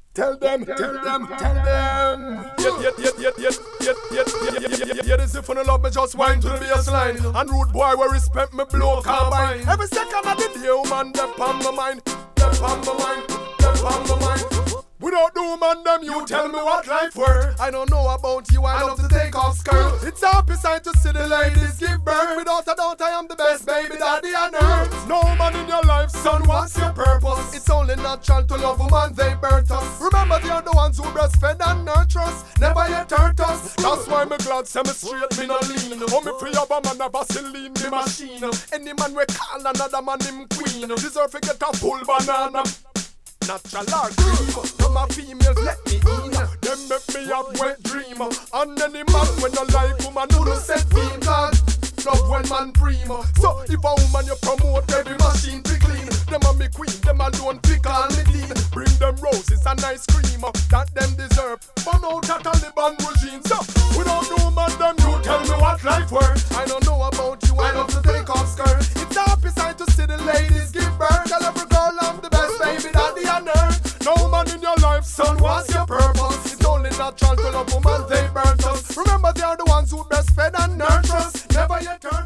Tell them. Yeah, this if you no love me, just whine to the baseline. And rude boy will respect me, blow carbine. Every second of the day, woman, they're on my mind. Without the woman, them, you tell me what life worth. I don't know about you, I love to take off skirt. It's happy sight to see the ladies give birth. Without a doubt, I am the best baby daddy on earth. No man in your life, son, what's your purpose? It's only natural to love woman, they birth us. Remember, they are the ones who breastfed and nurture us. Never yet hurt us. That's why me glad, say me straight, me no lean. Oh, me free of a man, a Vaseline, me machine. Any man we call another man, him queen. Deserve to get a full banana. Natural or cream, some of females let me in. Them make me have wet dream. And any man when I like woman who don't set beam. God, love when man primo. So if a woman you promote, every machine be clean. Them a me queen, them alone pick on me clean. Bring them roses and ice cream that them deserve. But no that Taliban regime. So without no man them, you tell me what life worth. I don't know about you, I love to take off skirt. It's a happy sight to see the ladies give birth. Tell every girl I'm the best baby daddy on earth. No man in your life, son, what's your purpose? It's only natural to love woman, they burnt us. Remember they are the ones who breastfed and nurture us. Never yet turn